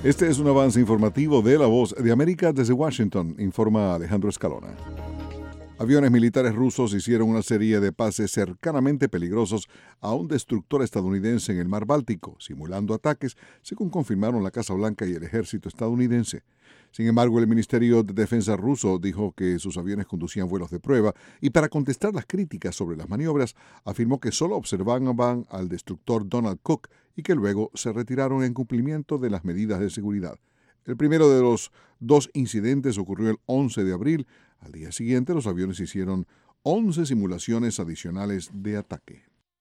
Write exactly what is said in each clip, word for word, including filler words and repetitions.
Este es un avance informativo de La Voz de América desde Washington, informa Alejandro Escalona. Aviones militares rusos hicieron una serie de pases cercanamente peligrosos a un destructor estadounidense en el Mar Báltico, simulando ataques, según confirmaron la Casa Blanca y el ejército estadounidense. Sin embargo, el Ministerio de Defensa ruso dijo que sus aviones conducían vuelos de prueba y, para contestar las críticas sobre las maniobras, afirmó que solo observaban al destructor Donald Cook y que luego se retiraron en cumplimiento de las medidas de seguridad. El primero de los dos incidentes ocurrió el once de abril. Al día siguiente, los aviones hicieron once simulaciones adicionales de ataque.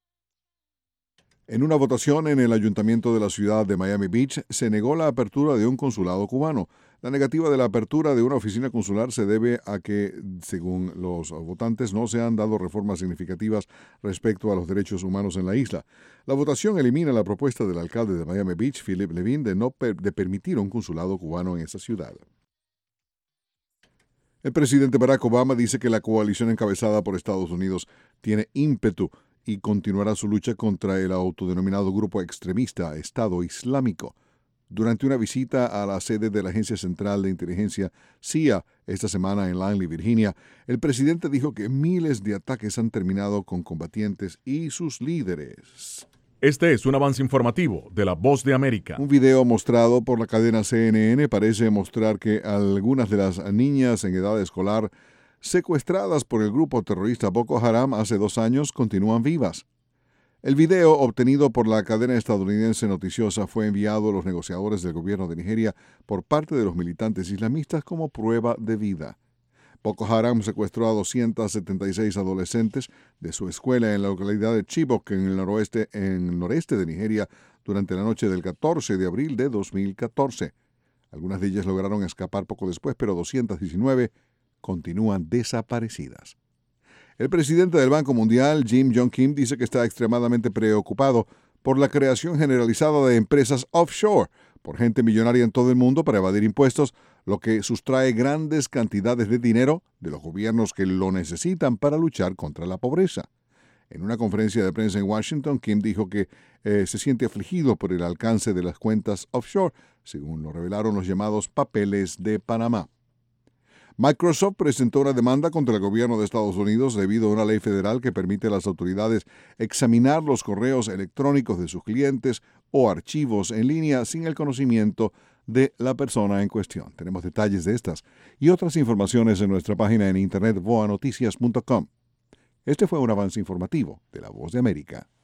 En una votación en el ayuntamiento de la ciudad de Miami Beach, se negó la apertura de un consulado cubano. La negativa de la apertura de una oficina consular se debe a que, según los votantes, no se han dado reformas significativas respecto a los derechos humanos en la isla. La votación elimina la propuesta del alcalde de Miami Beach, Philip Levine, de, no per- de permitir un consulado cubano en esa ciudad. El presidente Barack Obama dice que la coalición encabezada por Estados Unidos tiene ímpetu y continuará su lucha contra el autodenominado grupo extremista Estado Islámico. Durante una visita a la sede de la Agencia Central de Inteligencia, C I A, esta semana en Langley, Virginia, el presidente dijo que miles de ataques han terminado con combatientes y sus líderes. Este es un avance informativo de La Voz de América. Un video mostrado por la cadena C N N parece mostrar que algunas de las niñas en edad escolar secuestradas por el grupo terrorista Boko Haram hace dos años continúan vivas. El video, obtenido por la cadena estadounidense noticiosa, fue enviado a los negociadores del gobierno de Nigeria por parte de los militantes islamistas como prueba de vida. Boko Haram secuestró a doscientos setenta y seis adolescentes de su escuela en la localidad de Chibok, en el noroeste, en el noreste de Nigeria, durante la noche del catorce de abril de dos mil catorce. Algunas de ellas lograron escapar poco después, pero doscientas diecinueve continúan desaparecidas. El presidente del Banco Mundial, Jim Yong Kim, dice que está extremadamente preocupado por la creación generalizada de empresas offshore por gente millonaria en todo el mundo para evadir impuestos, lo que sustrae grandes cantidades de dinero de los gobiernos que lo necesitan para luchar contra la pobreza. En una conferencia de prensa en Washington, Kim dijo que eh, se siente afligido por el alcance de las cuentas offshore, según lo revelaron los llamados papeles de Panamá. Microsoft presentó una demanda contra el gobierno de Estados Unidos debido a una ley federal que permite a las autoridades examinar los correos electrónicos de sus clientes o archivos en línea sin el conocimiento de la persona en cuestión. Tenemos detalles de estas y otras informaciones en nuestra página en internet voa noticias punto com. Este fue un avance informativo de La Voz de América.